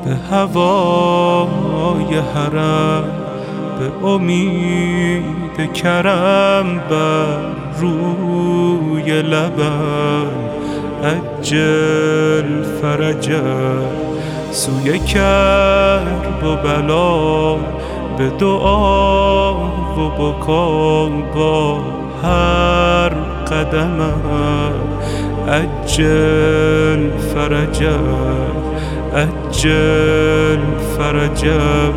به هوای حرم، به امید کرم بر روی لبم. عجل فرجم سوی کرب و بلا، به دعا و بکا با هر قدمم. عجل فرجم، عجل فرجم.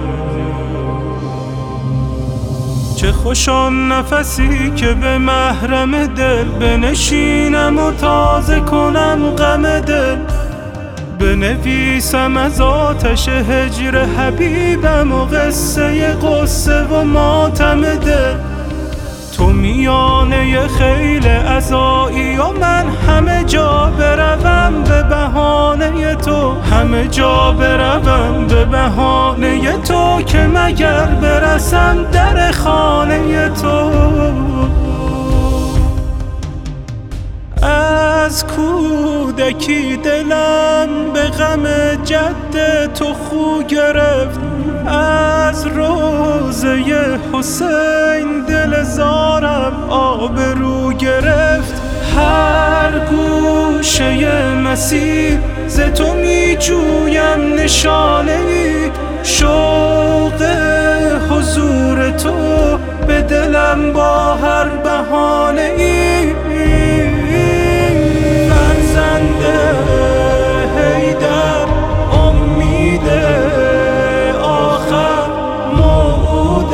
چه خوش آن نفسی که به محرم دل بنشینم و تازه کنم غم دل. بنویسم از آتش هجر حبیبم و قصه غصه و ماتم دل. تو میانه خیل عزایی و من همه جا بروم به بهانه تو. همه جا بروم به بهانه تو، که مگر برسم در خانه تو. از کودکی دلم به غم جد تو خو گرفت. از روضه حسین دل زارم آبرو گرفت. هر گوشه مسیر ز تو می جویم نشانه ای. شوق حضور تو به دلم با هر بهانه ای. فرزند حیدر امید آخر، موعود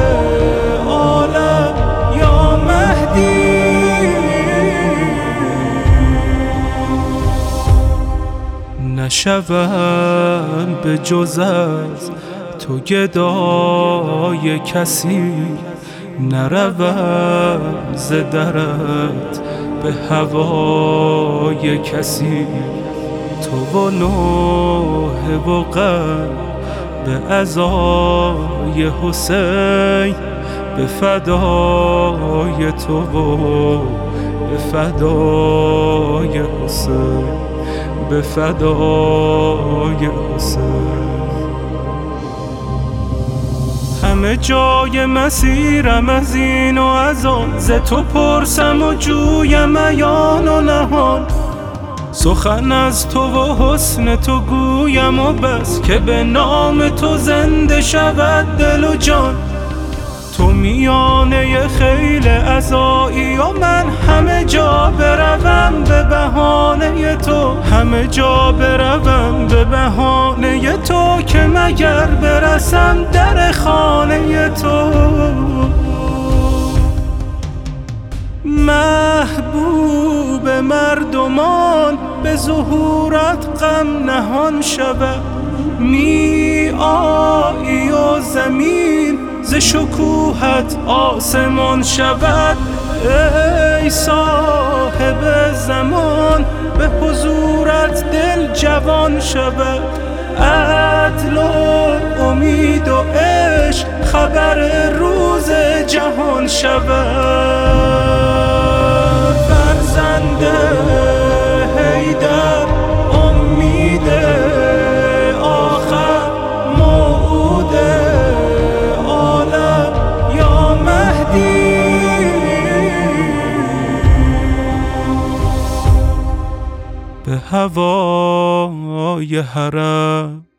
عالم یا مهدی. نشوم به جز از تو گدای کسی، نروم ز درت به هوای کسی. تو و نوحه و غم به عزای حسین، به فدای تو و به فدای حسین، به فدای حسین. همه جای مسیرم از این و از آن، ز تو پرسم و جویم عیان و نهان. سخن از تو و حسن تو گویم و بس، که به نام تو زنده شود دل و جان. تو میانه خیل عزایی و من همه جا بروم به بهانه تو. همه جا بروم به بهانه تو، که مگر برسم در خانه تو. محبوب مردمان به ظهورت غم نهان شود. می آیی و زمین ز شکوهت آسمان شود. ای صاحب زمان به حضورت دل جوان شود. عدل و امید و عشق خبر روز جهان شود. فرزند حیدر امید آخر، موعود عالم یا مهدی. به هوای حرم